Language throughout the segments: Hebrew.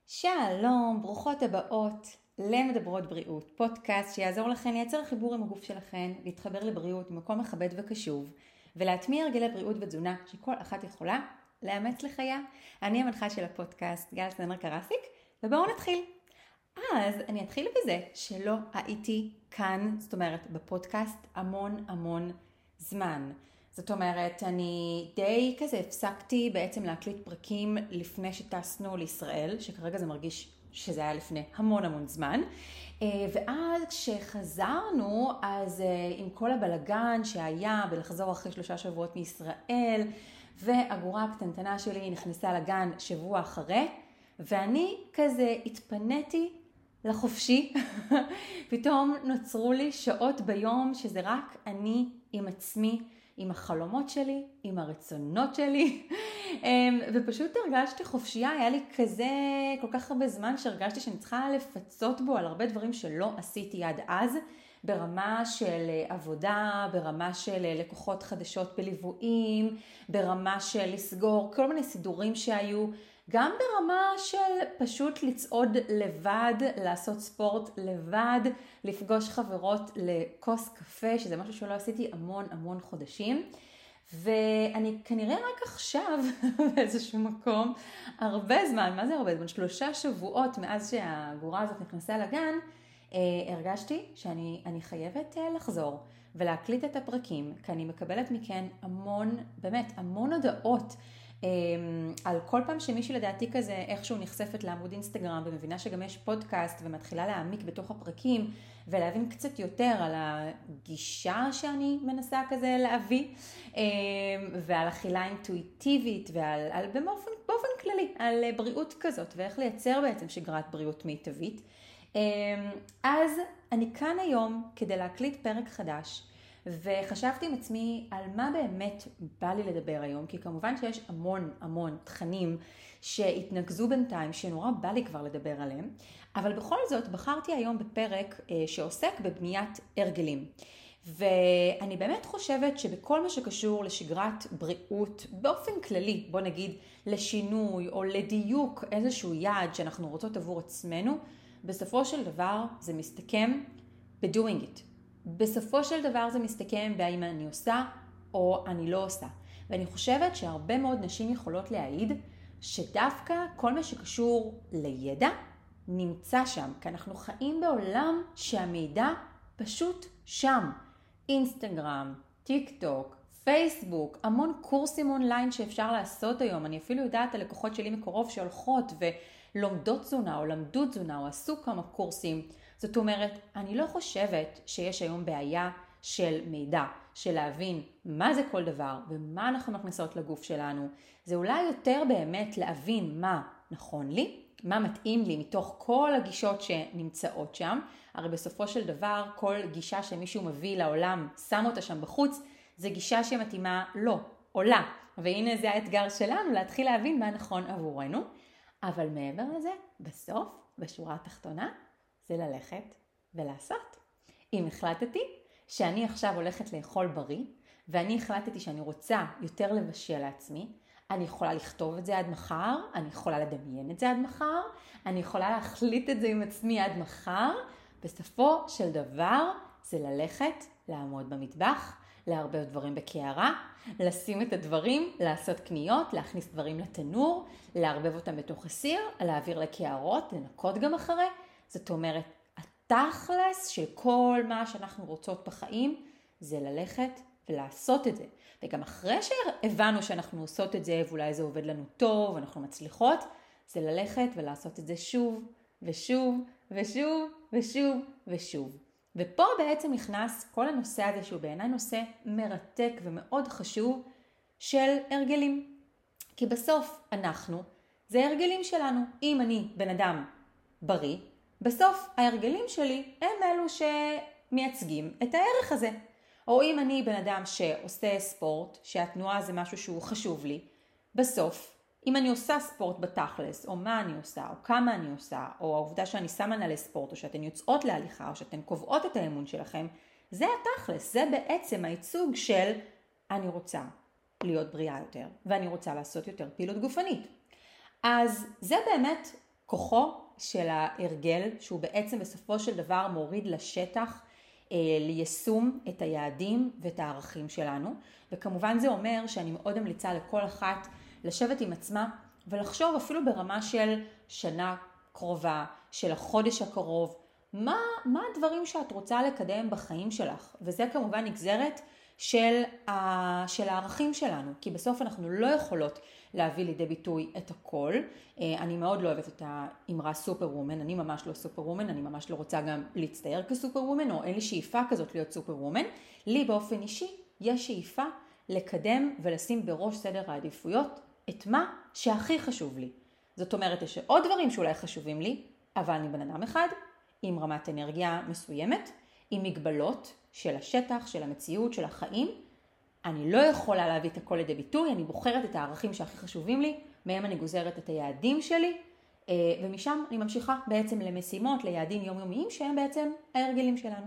שלום, ברוכות הבאות למדברות בריאות, פודקאסט שיעזור לכן לייצר חיבור עם הגוף שלכן, להתחבר לבריאות במקום מכבד וקשוב, ולהטמיע הרגלי בריאות ותזונה שכל אחת יכולה לאמץ לחייה. אני המנחה של הפודקאסט, גל סנר קרסיק, ובואו נתחיל. אז אני אתחיל בזה שלא הייתי כאן, זאת אומרת בפודקאסט המון זמן. זאת אומרת, אני די כזה הפסקתי בעצם להקליט פרקים לפני שטסנו לישראל, שכרגע זה מרגיש שזה היה לפני המון זמן. ואז כשחזרנו, אז עם כל הבלגן שהיה בלחזור אחרי 3 שבועות מישראל, והגורה הקטנטנה שלי נכנסה לגן שבוע אחרי, ואני כזה התפניתי לחופשי. פתאום נוצרו לי שעות ביום שזה רק אני עם עצמי, עם החלומות שלי, עם הרצונות שלי, ופשוט הרגשתי חופשייה. היה לי כזה כל כך הרבה זמן שהרגשתי שאני צריכה לפצות בו על הרבה דברים שלא עשיתי עד אז, ברמה של עבודה, ברמה של לקוחות חדשות בליוויים, ברמה של לסגור כל מיני סידורים שהיו, גם ברמה של פשוט לצעוד לבד, לעשות ספורט לבד, לפגוש חברות לכוס קפה, שזה משהו שלא עשיתי המון חודשים. ואני כנראה רק עכשיו באיזשהו מקום, הרבה זמן, מה זה הרבה זמן? 3 שבועות מאז שהגורה הזאת נכנסה לגן, הרגשתי שאני חייבת לחזור ולהקליט את הפרקים, כי אני מקבלת מכן המון הודעות, על כל פעם שמישהי לדעתי כזה איכשהו נחשפת לעמוד אינסטגרם ומבינה שגם יש פודקאסט ומתחילה להעמיק בתוך הפרקים ולהבין קצת יותר על הגישה שאני מנסה כזה להביא, ועל אכילה אינטואיטיבית ועל באופן כללי על בריאות כזאת ואיך לייצר בעצם שגרת בריאות מיטבית. אז אני כאן היום כדי להקליט פרק חדש, וחשבתי עם עצמי על מה באמת בא לי לדבר היום, כי כמובן שיש המון תכנים שהתנגזו בינתיים, שנורא בא לי כבר לדבר עליהם, אבל בכל זאת בחרתי היום בפרק שעוסק בבניית הרגלים. ואני באמת חושבת שבכל מה שקשור לשגרת בריאות, באופן כללי, בוא נגיד לשינוי או לדיוק איזשהו יעד שאנחנו רוצות עבור עצמנו, בסופו של דבר זה מסתכם ב-doing it. בסופו של דבר זה מסתכם בהאם אני עושה או אני לא עושה. ואני חושבת שהרבה מאוד נשים יכולות להעיד שדווקא כל מה שקשור לידע נמצא שם. כי אנחנו חיים בעולם שהמידע פשוט שם. אינסטגרם, טיק טוק, פייסבוק, המון קורסים אונליין שאפשר לעשות היום. אני אפילו יודעת על לקוחות שלי מקרוב שהולכות ולומדות תזונה או למדו תזונה או עשו כמה קורסים. זאת אומרת, אני לא חושבת שיש היום בעיה של מידע, של להבין מה זה כל דבר ומה אנחנו מכניסות לגוף שלנו. זה אולי יותר באמת להבין מה נכון לי, מה מתאים לי מתוך כל הגישות שנמצאות שם. הרי בסופו של דבר, כל גישה שמישהו מביא לעולם, שם אותה שם בחוץ, זה גישה שמתאימה לו, או לה. והנה זה האתגר שלנו, להתחיל להבין מה נכון עבורנו. אבל מעבר לזה, בסוף, בשורה התחתונה, זה ללכת ולעשות. אם החלטתי שאני עכשיו הולכת לאכול בריא, ואני החלטתי שאני רוצה יותר לבשל לעצמי, אני יכולה לכתוב את זה עד מחר, אני יכולה לדמיין את זה עד מחר, אני יכולה להחליט את זה עם עצמי עד מחר. בסופו של דבר זה ללכת, לעמוד במטבח, להרבב דברים בקערה, לשים את הדברים, לעשות קניות, להכניס דברים לתנור, להרבב אותם בתוך הסיר, להעביר לקערות, לנקות גם אחרי. זאת אומרת, התכלס של כל מה שאנחנו רוצות בחיים זה ללכת ולעשות את זה. וגם אחרי שהבנו שאנחנו עושות את זה ואולי זה עובד לנו טוב ואנחנו מצליחות, זה ללכת ולעשות את זה שוב ושוב. ופה בעצם נכנס כל הנושא הזה שהוא בעיניי נושא מרתק ומאוד חשוב של הרגלים. כי בסוף זה הרגלים שלנו. אם אני בן אדם בריא, בסוף ההרגלים שלי הם אלו שמייצגים את הערך הזה. או אם אני בן אדם שעושה ספורט, שהתנועה זה משהו שהוא חשוב לי, בסוף, אם אני עושה ספורט בתכלס, או מה אני עושה, או כמה אני עושה, או העובדה שאני שמה נעלי ספורט, או שאתן יוצאות להליכה, או שאתן קובעות את האמון שלכם, זה התכלס, זה בעצם הייצוג של אני רוצה להיות בריאה יותר, ואני רוצה לעשות יותר פעילות גופנית. אז זה באמת כוחו של ההרגל, שהוא בעצם בסופו של דבר מוריד לשטח, ליישום את היעדים ואת הערכים שלנו. וכמובן זה אומר שאני מאוד ממליצה לכל אחת לשבת עם עצמה ולחשוב אפילו ברמה של שנה קרובה, של החודש הקרוב, מה הדברים שאת רוצה לקדם בחיים שלך. וזה כמובן נגזרת של הערכים שלנו, כי בסוף אנחנו לא יכולות להביא לידי ביטוי את הכל. אני מאוד לא אוהבת את האמרה סופר וומן, אני ממש לא סופר וומן, אני ממש לא רוצה גם להצטייר כסופר וומן, או אין לי שאיפה כזאת להיות סופר וומן. לי באופן אישי יש שאיפה לקדם ולשים בראש סדר העדיפויות את מה שהכי חשוב לי. זאת אומרת, יש עוד דברים שאולי חשובים לי, אבל אני בן אדם אחד עם רמת אנרגיה מסוימת, עם מגבלות של השטח, של המציאות, של החיים. אני לא יכולה להביא את הכל לידי ביטוי, אני בוחרת את הערכים שהכי חשובים לי, מהם אני גוזרת את היעדים שלי, ומשם אני ממשיכה בעצם למשימות, ליעדים יומיומיים שהם בעצם ההרגלים שלנו.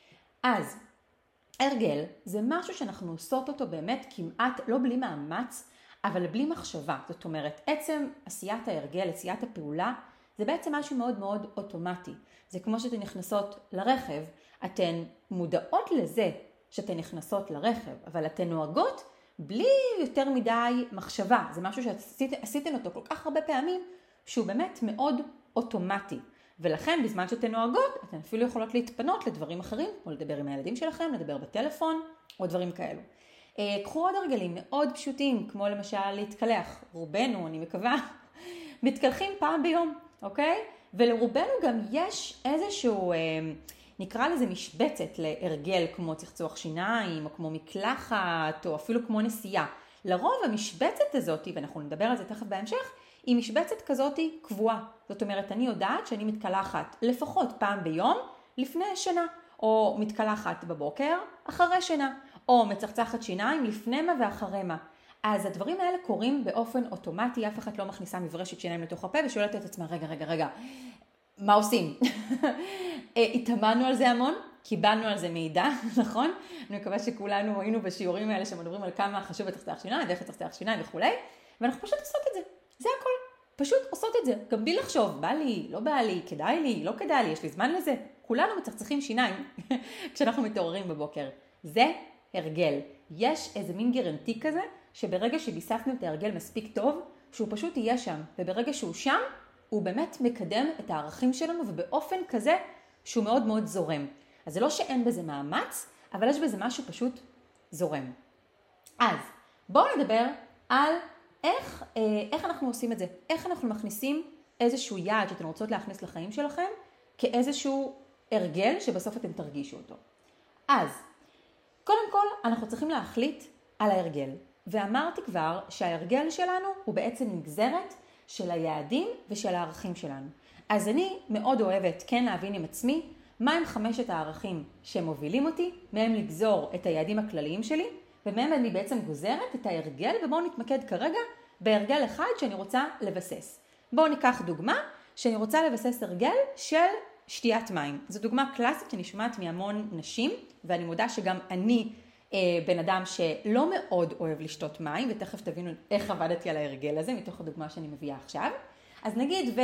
אז הרגל זה משהו שאנחנו עושות אותו באמת כמעט לא בלי מאמץ, אבל בלי מחשבה. זאת אומרת, עצם עשיית ההרגל, עשיית הפעולה, זה בעצם משהו מאוד מאוד אוטומטי. זה כמו שאתן נכנסות לרכב, אתן מודעות לזה שאתן נכנסות לרכב, אבל אתן נוהגות בלי יותר מדי מחשבה. זה משהו שעשיתן אותו כל כך הרבה פעמים, שהוא באמת מאוד אוטומטי. ולכן בזמן שאתן נוהגות, אתן אפילו יכולות להתפנות לדברים אחרים, או לדבר עם הילדים שלכם, לדבר בטלפון, או דברים כאלו. קחו עוד הרגלים מאוד פשוטים, כמו למשל להתקלח. רובנו, אני מקווה, מתקלחים פעם ביום, אוקיי? ולרובנו גם יש איזשהו, נקרא לזה משבצת להרגל, כמו צחצוח שיניים, או כמו מקלחת, או אפילו כמו נסיעה. לרוב המשבצת הזאת, ואנחנו נדבר על זה תכף בהמשך, היא משבצת כזאת קבועה. זאת אומרת, אני יודעת שאני מתקלחת לפחות פעם ביום לפני שינה, או מתקלחת בבוקר אחרי שינה, או מצחצחת שיניים לפני מה ואחרי מה. אז הדברים האלה קורים באופן אוטומטי, אף אחד לא מכניסה מברשת שיניים לתוך הפה ושואלת את עצמה, רגע, מה עושים? התאמנו על זה המון, קיבלנו על זה מידע, נכון? אני מקווה שכולנו היינו בשיעורים האלה שמדברים על כמה חשוב לצחצח שיניים, דרך לצחצח שיניים וכולי, ואנחנו פשוט עושות את זה, זה הכל. פשוט עושות את זה, גם בלי לחשוב, בא לי, לא בא לי, כדאי לי, לא כדאי לי, יש לי זמן לזה. כולנו מצחצחים שיניים כשאנחנו מתעוררים בבוקר. זה הרגל. יש איזה מין גרנטי כזה, שברגע שביססנו את ההרגל מספיק טוב, שהוא פשוט יהיה שם. וברגע שהוא שם, הוא באמת מקדם את הערכים שלנו, ובאופן כזה שהוא מאוד מאוד זורם. אז זה לא שאין בזה מאמץ, אבל יש בזה משהו פשוט זורם. אז בואו נדבר על איך אנחנו עושים את זה. איך אנחנו מכניסים איזשהו יעד שאתן רוצות להכניס לחיים שלכם, כאיזשהו הרגל שבסוף אתם תרגישו אותו. אז קודם כל, אנחנו צריכים להחליט על ההרגל. ואמרתי כבר שההרגל שלנו הוא בעצם נגזרת של היעדים ושל הערכים שלנו. אז אני מאוד אוהבת כן להבין עם עצמי מהם 5 הערכים שמובילים אותי, מהם לגזור את היעדים הכלליים שלי, ומהם אני בעצם גוזרת את ההרגל, ובואו נתמקד כרגע בהרגל אחד שאני רוצה לבסס. בואו ניקח דוגמה שאני רוצה לבסס הרגל של שתיית מים. זו דוגמה קלאסית שאני שומעת מהמון נשים, ואני מודה שגם אני בן אדם שלא מאוד אוהב לשתות מים, ותכף תבינו איך עבדתי על ההרגל הזה, מתוך הדוגמה שאני מביאה עכשיו. אז נגיד,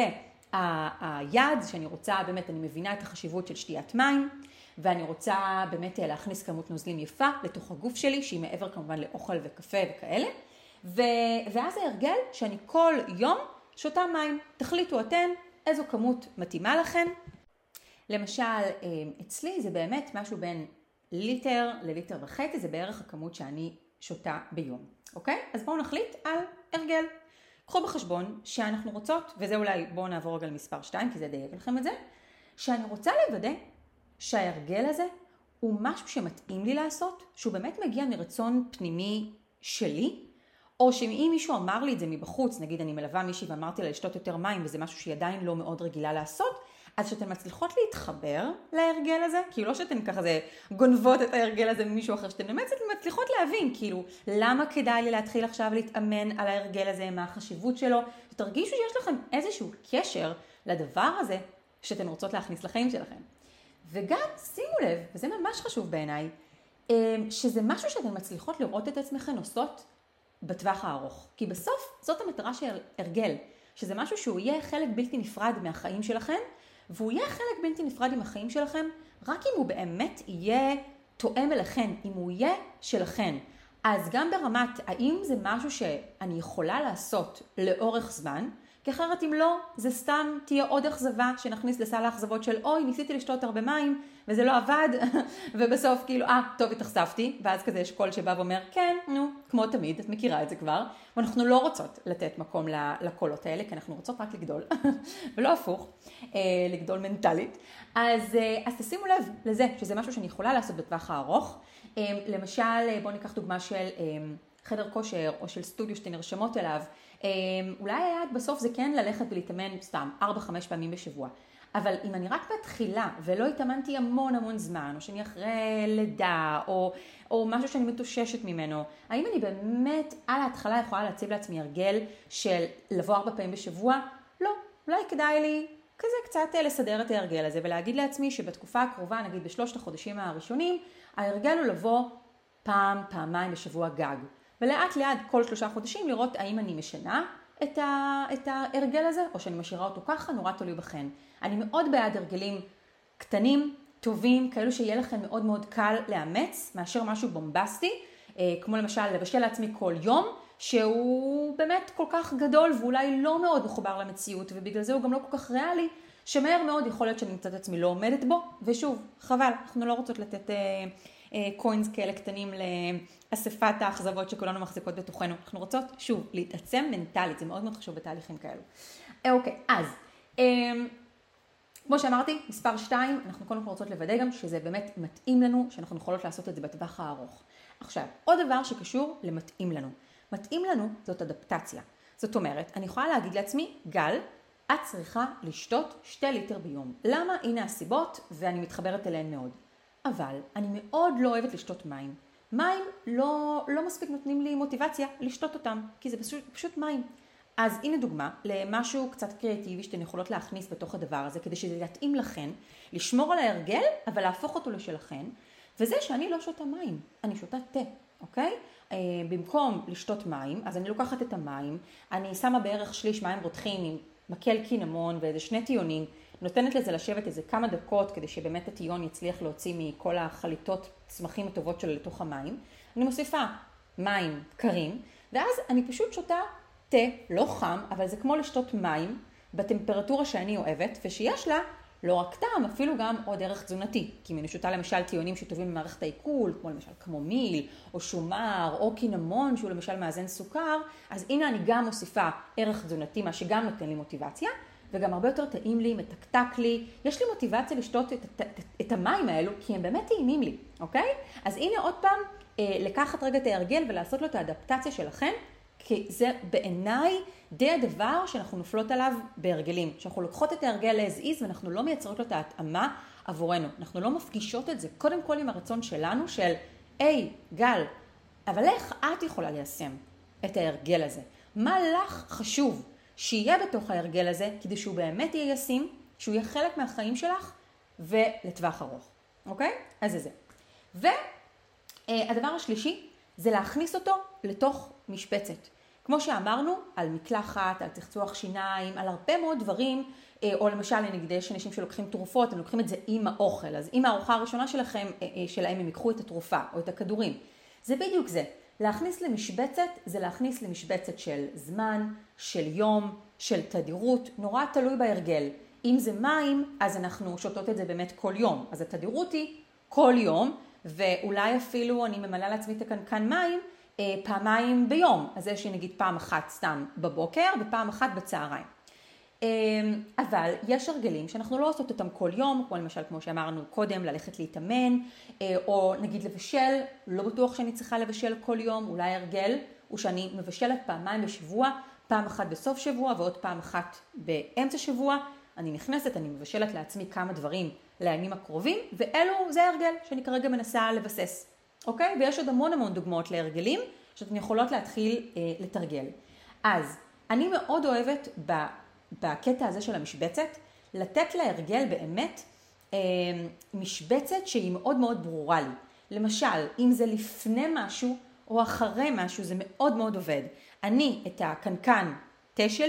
והיעד שאני רוצה, באמת אני מבינה את החשיבות של שתיית מים, ואני רוצה באמת להכניס כמות נוזלים יפה לתוך הגוף שלי, שהיא מעבר כמובן לאוכל וקפה וכאלה. ואז ההרגל שאני כל יום שותה מים. תחליטו אתן איזו כמות מתאימה לכן. למשל, אצלי זה באמת משהו בין ליטר לליטר וחצי, זה בערך הכמות שאני שותה ביום. אוקיי? אז בואו נחליט על הרגל. קחו בחשבון שאנחנו רוצות, וזה אולי בואו נעבור רגע למספר 2, כי זה דייק לכם את זה, שאני רוצה לוודא שההרגל הזה הוא משהו שמתאים לי לעשות, שהוא באמת מגיע מרצון פנימי שלי, או שאם מישהו אמר לי את זה מבחוץ, נגיד אני מלווה מישהי ואמרתי לה לשתות יותר מים, וזה משהו שהיא עדיין לא מאוד רגילה לעשות, אז שאתן מצליחות להתחבר להרגל הזה, כאילו לא שאתן ככה זה גונבות את ההרגל הזה ממישהו אחר, שאתן באמת מצליחות להבין, כאילו למה כדאי לי להתחיל עכשיו להתאמן על ההרגל הזה, מה החשיבות שלו, ותרגישו שיש לכם איזשהו קשר לדבר הזה שאתן רוצות להכניס לחיים שלכם. וגם שימו לב, וזה ממש חשוב בעיניי, שזה משהו שאתן מצליחות לראות את עצמכן עושות בטווח הארוך. כי בסוף זאת המטרה של הרגל, שזה משהו שהוא יהיה חלק בלתי נפרד מהחיים שלכם, והוא יהיה חלק בלתי נפרד עם החיים שלכם, רק אם הוא באמת יהיה תואם אליכם, אם הוא יהיה שלכם. אז גם ברמת, האם זה משהו שאני יכולה לעשות לאורך זמן, כי אחרת אם לא, זה סתם תהיה עוד אכזבה שנכניס לסל האכזבות של אוי, ניסיתי לשתות הרבה מים וזה לא עבד, ובסוף כאילו, טוב, התאכזבתי, ואז כזה יש קול שבא ואומר, כן, נו, כמו תמיד, את מכירה את זה כבר, ואנחנו לא רוצות לתת מקום לקולות האלה, כי אנחנו רוצות רק לגדול, ולא הפוך, לגדול מנטלית. אז תשימו לב לזה, שזה משהו שאני יכולה לעשות בטווח הארוך. למשל, בואו ניקח דוגמה של חדר כושר, או של סטודיו שאתן נרשמות אליו. אולי היעד בסוף זה כן ללכת ולהתאמן סתם 4-5 פעמים בשבוע. אבל אם אני רק מתחילה ולא התאמנתי המון זמן, או שאני אחרי לידה, או משהו שאני מתוששת ממנו, האם אני באמת על ההתחלה יכולה להציב לעצמי הרגל של לבוא 4 פעמים בשבוע? לא, אולי כדאי לי כזה קצת לסדר את ההרגל הזה, ולהגיד לעצמי שבתקופה הקרובה, נגיד ב3 החודשים הראשונים, ההרגל הוא לבוא פעמיים בשבוע גג. ולאט כל 3 חודשים לראות האם אני משנה את ההרגל הזה, או שאני משאירה אותו ככה, נורא תלוי בכן. אני מאוד בעד הרגלים קטנים, טובים, כאלו שיהיה לכם מאוד קל לאמץ, מאשר משהו בומבסטי, כמו למשל לבשל לעצמי כל יום, שהוא באמת כל כך גדול ואולי לא מאוד מחובר למציאות, ובגלל זה הוא גם לא כל כך ריאלי, שמהר מאוד יכול להיות שאני מצאת עצמי לא עומדת בו, ושוב, חבל, אנחנו לא רוצות לתת קוינס כאלה קטנים לאספת האכזבות שכולנו מחזיקות בתוכנו. אנחנו רוצות, שוב, להתעצם מנטלית, זה מאוד חשוב בתהליכים כאלו. אוקיי, אז, כמו שאמרתי, מספר 2, אנחנו קודם כל רוצות לוודא גם שזה באמת מתאים לנו, שאנחנו יכולות לעשות את זה בטווח הארוך. עכשיו, עוד דבר שקשור למתאים לנו. מתאים לנו זאת אדפטציה. זאת אומרת, אני יכולה להגיד לעצמי, גל, את צריכה לשתות 2 ליטר ביום. למה? הנה הסיבות, ואני מתחברת אליהן מאוד. אבל אני מאוד לא אוהבת לשתות מים. מים לא מספיק נותנים לי מוטיבציה לשתות אותם, כי זה פשוט מים. אז הנה דוגמה למשהו קצת קריאטיבי שאתן יכולות להכניס בתוך הדבר הזה, כדי שזה יתאים לכן, לשמור על ההרגל, אבל להפוך אותו לשלכן, וזה שאני לא שותה מים, אני שותה תה, אוקיי? במקום לשתות מים, אז אני לוקחת את המים, אני שמה בערך שליש מים רותחים עם מקל קינמון ואיזה 2 טיונים, נותנת לזה לשבת איזה כמה דקות כדי שבאמת הטיון יצליח להוציא מכל החליטות צמחים הטובות שלו לתוך המים. אני מוסיפה מים קרים, ואז אני פשוט שותה תה, לא חם, אבל זה כמו לשתות מים בטמפרטורה שאני אוהבת, ושיש לה לא רק טעם, אפילו גם עוד ערך תזונתי. כי אם אני שותה למשל טיונים שטובים במערכת העיכול, כמו למשל קמומיל, או שומר, או קינמון, שהוא למשל מאזן סוכר, אז הנה אני גם מוסיפה ערך תזונתי, מה שגם נותן לי מוטיבציה, וגם הרבה יותר טעים לי, מתקתק לי. יש לי מוטיבציה לשתות את המים האלו, כי הם באמת טעימים לי, אוקיי? אז הנה עוד פעם, לקחת רגע את ההרגל ולעשות לו את האדפטציה שלכם, כי זה בעיניי די הדבר שאנחנו נופלות עליו בהרגלים. שאנחנו לוקחות את ההרגל להזיז ואנחנו לא מייצרות לו את ההתאמה עבורנו. אנחנו לא מפגישות את זה קודם כל עם הרצון שלנו של, היי, גל, אבל איך את יכולה ליישם את ההרגל הזה? מה לך חשוב שיהיה בתוך ההרגל הזה כדי שהוא באמת יהיה ישים, שהוא יהיה חלק מהחיים שלך ולטווח ארוך. אוקיי? אז זה. והדבר השלישי זה להכניס אותו לתוך משבצת. כמו שאמרנו, על מקלחת, על צחצוח שיניים, על הרבה מאוד דברים, או למשל, נגיד יש אנשים שלוקחים תרופות, הם לוקחים את זה עם האוכל. אז עם הארוחה הראשונה שלהם הם ייקחו את התרופה או את הכדורים. זה בדיוק זה. להכניס למשבצת, זה להכניס למשבצת של זמן, של יום, של תדירות, נורא תלוי בהרגל. אם זה מים, אז אנחנו שותות את זה באמת כל יום. אז התדירות היא כל יום, ואולי אפילו אני ממלאה לעצמי את הקנקן מים, פעמיים ביום. אז יש נגיד פעם אחת סתם בבוקר ופעם אחת בצהריים. אבל יש הרגלים שאנחנו לא עושות אותם כל יום, כמו למשל כמו שאמרנו קודם, ללכת להתאמן, או נגיד לבשל, לא בטוח שאני צריכה לבשל כל יום, אולי הרגל הוא שאני מבשלת פעמיים בשבוע, פעם אחת בסוף שבוע ועוד פעם אחת באמצע שבוע. אני נכנסת, אני מבשלת לעצמי כמה דברים לימים הקרובים, ואלו זה הרגל שאני כרגע מנסה לבסס. אוקיי? ויש עוד המון דוגמאות להרגלים שאתן יכולות להתחיל לתרגל. אז אני מאוד אוהבת בקטע הזה של המשבצת, לתת להרגל באמת משבצת שהיא מאוד ברורה לי. למשל, אם זה לפני משהו או אחרי משהו, זה מאוד עובד. אני את הקנקן תה שלי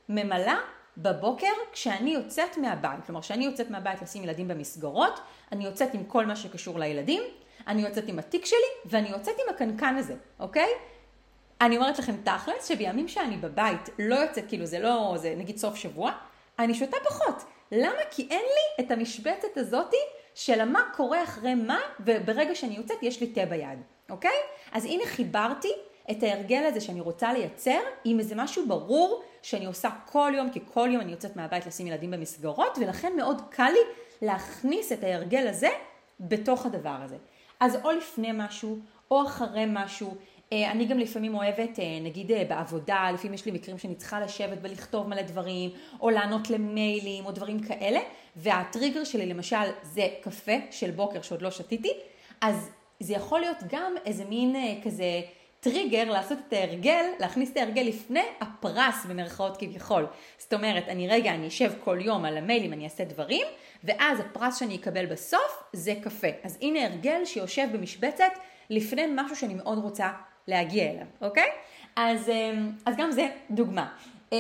ממלא בבוקר כשאני יוצאת מהבית. כלומר, כשאני יוצאת מהבית לשים ילדים במסגרות, אני יוצאת עם כל מה שקשור לילדים, אני יוצאת עם התיק שלי, ואני יוצאת עם הקנקן הזה, אוקיי? אני אומרת לכם תכלס, שבימים שאני בבית לא יוצאת, כאילו זה נגיד סוף שבוע, אני שותה פחות. למה? כי אין לי את המשבצת הזאתי של מה קורה אחרי מה, וברגע שאני יוצאת יש לי תה ביד, אוקיי? אז הנה חיברתי את ההרגל הזה שאני רוצה לייצר, עם איזה משהו ברור שאני עושה כל יום, כי כל יום אני יוצאת מהבית לשים ילדים במסגרות, ולכן מאוד קל לי להכניס את ההרגל הזה בתוך הדבר הזה. אז או לפני משהו, או אחרי משהו. אני גם לפעמים אוהבת, נגיד בעבודה, לפעמים יש לי מקרים שאני צריכה לשבת ולכתוב מלא דברים, או לענות למיילים, או דברים כאלה, והטריגר שלי למשל זה קפה של בוקר שעוד לא שתיתי, אז זה יכול להיות גם איזה מין כזה טריגר לעשות את ההרגל, להכניס את ההרגל לפני הפרס במרכאות כביכול. זאת אומרת, אני אשב כל יום על המיילים, אני אעשה דברים, ואז הפרס שאני אקבל בסוף זה קפה. אז הנה הרגל שיושב במשבצת לפני משהו שאני מאוד רוצה להגיע אליו, אוקיי? אז גם זה דוגמה.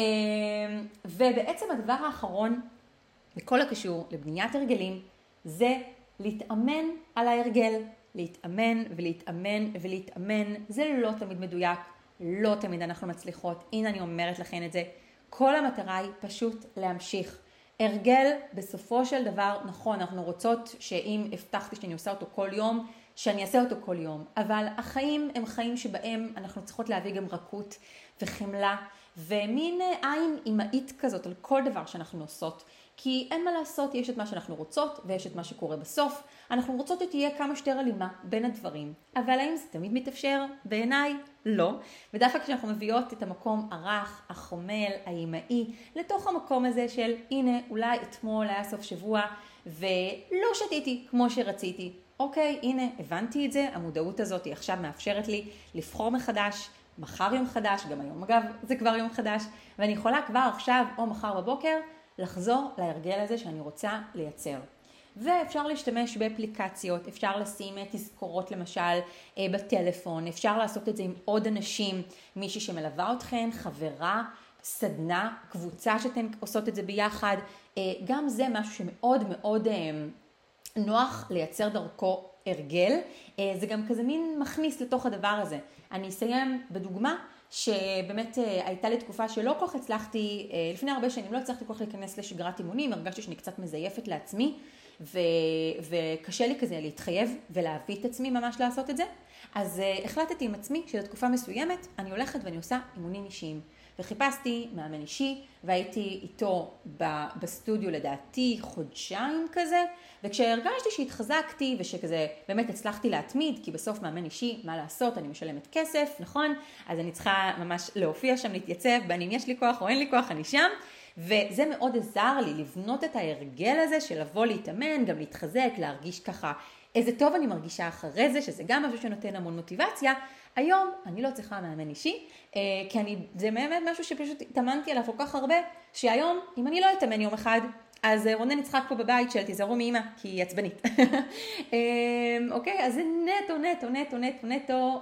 ובעצם הדבר האחרון, בכל הקשור לבניית הרגלים, זה להתאמן על ההרגל. להתאמן ולהתאמן ולהתאמן. זה לא תמיד מדויק, לא תמיד אנחנו מצליחות. הנה אני אומרת לכם את זה. כל המטרה היא פשוט להמשיך. הרגל בסופו של דבר, נכון, אנחנו רוצות שאם הבטחתי שאני עושה אותו כל יום, שאני אעשה אותו כל יום. אבל החיים הם חיים שבהם אנחנו צריכות להביא גם רכות וחמלה, ומין עין אימהית כזאת על כל דבר שאנחנו עושות. כי אין מה לעשות, יש את מה שאנחנו רוצות ויש את מה שקורה בסוף. אנחנו רוצות שתהיה כמה שיותר הלימה בין הדברים. אבל האם זה תמיד מתאפשר? בעיניי לא. ודווקא כשאנחנו מביאות את המקום הרך, החומל, האימהי, לתוך המקום הזה של הנה אולי אתמול היה סוף שבוע ולא שתיתי כמו שרציתי. אוקיי, הנה הבנתי את זה, המודעות הזאת היא עכשיו מאפשרת לי לבחור מחדש, מחר יום חדש, גם היום אגב זה כבר יום חדש, ואני יכולה כבר עכשיו או מחר בבוקר לחזור להרגל הזה שאני רוצה לייצר. ואפשר להשתמש באפליקציות, אפשר לשים תזכורות למשל בטלפון, אפשר לעשות את זה עם עוד אנשים, מישהי שמלווה אתכן, חברה, סדנה, קבוצה שאתן עושות את זה ביחד. גם זה משהו שמאוד מאוד נוח לייצר דרכו הרגל. זה גם כזה מין מכניס לתוך הדבר הזה. אני אסיים בדוגמה שבאמת הייתה לי תקופה שלא כל כך הצלחתי, לפני הרבה שנים לא הצלחתי כל כך להיכנס לשגרת אימונים, הרגשתי שאני קצת מזייפת לעצמי, וקשה לי כזה להתחייב ולהביא את עצמי ממש לעשות את זה. אז החלטתי עם עצמי שזו תקופה מסוימת, אני הולכת ואני עושה אימונים אישיים. וחיפשתי מאמן אישי, והייתי איתו בסטודיו לדעתי חודשיים כזה, וכשהרגשתי שהתחזקתי ושכזה באמת הצלחתי להתמיד, כי בסוף מאמן אישי, מה לעשות, אני משלמת כסף, נכון? אז אני צריכה ממש להופיע שם, להתייצב, בין אם יש לי כוח או אין לי כוח, אני שם, וזה מאוד עזר לי לבנות את ההרגל הזה של לבוא להתאמן, גם להתחזק, להרגיש ככה איזה טוב אני מרגישה אחרי זה, שזה גם משהו שנותן המון מוטיבציה. היום אני לא צריכה מאמן אישי, כי זה באמת משהו שפשוט התאמנתי עליו כל כך הרבה, שהיום אם אני לא אתאמן יום אחד, אז רונן יצחק פה בבית של תיזהרו מאמא, כי היא עצבנית. אוקיי, אז זה נטו,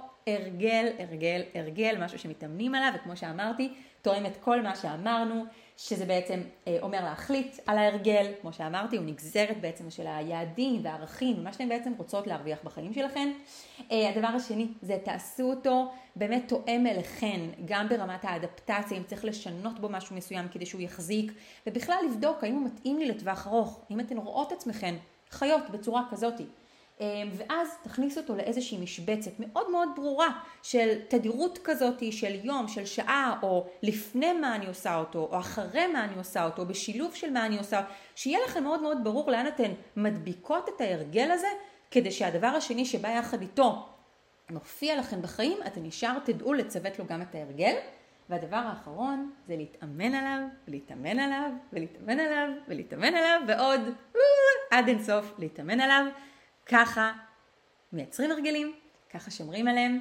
הרגל, משהו שמתאמנים עליו, וכמו שאמרתי, תואם את כל מה שאמרנו, שזה בעצם אומר להחליט על ההרגל, כמו שאמרתי, הוא נגזרת בעצם של היעדים והערכים, ומה שאתם בעצם רוצות להרוויח בחיים שלכם. הדבר השני זה תעשו אותו באמת תואם אליכן, גם ברמת האדפטציה, אם צריך לשנות בו משהו מסוים כדי שהוא יחזיק, ובכלל לבדוק האם הוא מתאים לי לטווח ארוך, אם אתן רואות עצמכן חיות בצורה כזאת. ואז תכניס אותו לאיזושהי משבצת מאוד מאוד ברורה של תדירות כזאת, של יום, של שעה, או לפני מה אני עושה אותו, או אחרי מה אני עושה אותו, בשילוב של מה אני עושה, שיהיה לכם מאוד מאוד ברור לאן אתן מדביקות את ההרגל הזה, כדי שהדבר השני שבא יחד איתו מופיע לכם בחיים, אתם נשאר תדעו לצוות לו גם את ההרגל. והדבר האחרון זה להתאמן עליו, ולהתאמן עליו, ולהתאמן עליו, ולהתאמן עליו, ועוד עד אינסוף להתאמן עליו. ככה מייצרים הרגלים, ככה שומרים עליהם,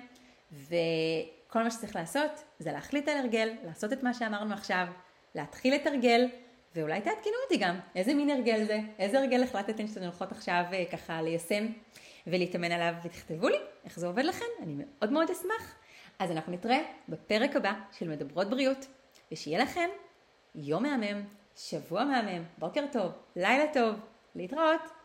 וכל מה שצריך לעשות זה להחליט על הרגל, לעשות את מה שאמרנו עכשיו, להתחיל את הרגל, ואולי תעדכנו אותי גם איזה מין הרגל זה, איזה הרגל החלטתם שאתם הולכות עכשיו ככה ליישם ולהתאמן עליו, ותכתבו לי איך זה עובד לכם, אני מאוד מאוד אשמח. אז אנחנו נתראה בפרק הבא של מדברות בריאות, ושיהיה לכם יום מהמם, שבוע מהמם, בוקר טוב, לילה טוב, להתראות.